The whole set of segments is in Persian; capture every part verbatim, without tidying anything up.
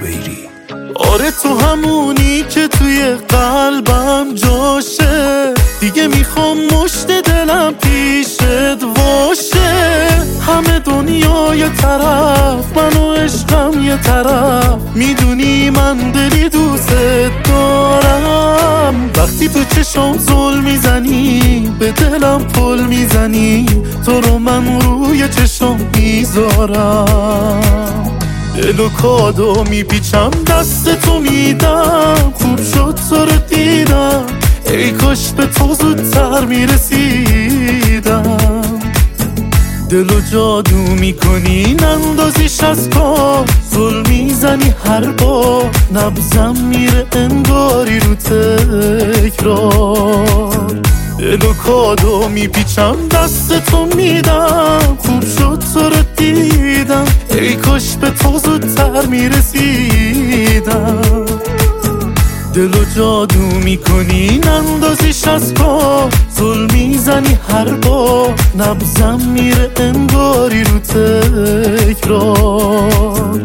زبیری. آره تو همونی که توی قلبم جاشه، دیگه میخوام مشت دلم پیشت واشه. همه دنیا یه طرف، من و عشقم یه طرف، میدونی من دلی دوست دارم. وقتی تو چشم زل میزنی، به دلم پل میزنی، تو رو من روی چشم میذارم. دل و کادو میپیچم دست تو میدم، خوب شد تو رو دیدم، ای کاش به تو زودتر میرسیدم. دل و جادو میکنی نندازیش از پا، زل میزنی هر بار، نبزم میره انگاری رو تکرار. دل و کادو میپیچم دست تو میدم، خوب شد تو رو دیدم، ای کاش به تو زودتر میرسیدم. دل و جادو میکنی نندازیش از پا، زل میزنی هر بار، نبزم میره انگاری رو تکرار.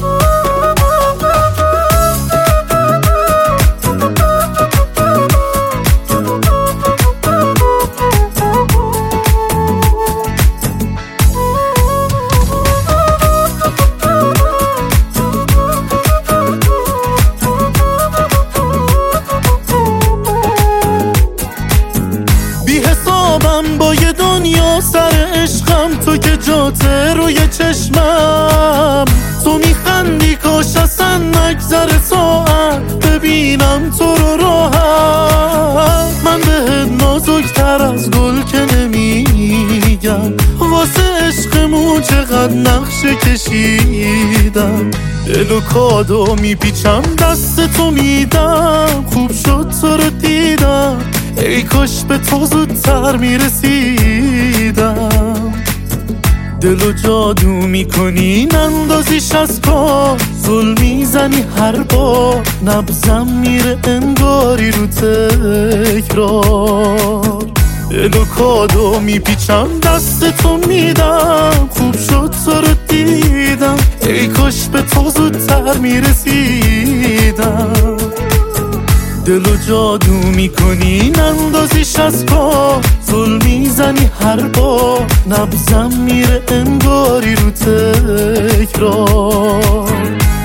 با یه دنیا سر عشقم، تو که جاته روی چشمم، تو میخندی کاش اصلا نگذره ساعت، ببینم تو رو راحت. من بهت نازکتر از گل که نمیگم، واسه عشقمون چقدر نقشه کشیدم. دل و کادو میپیچم دست تو میدم، خوب شد تو رو دیدم، ای کاش به تو زودتر میرسیدم. دل و جادو میکنی نندازیش از پا، زل میزنی هر بار، نبزم میره انگاری رو تکرار. دل و کادو میپیچم دست تو میدم، خوب شد تو رو دیدم، ای کاش به تو زودتر میرسیدم. دل و جادو میکنی نندازیش از پا، زل میزنی هر بار، نبزم میره انگاری رو تکرار.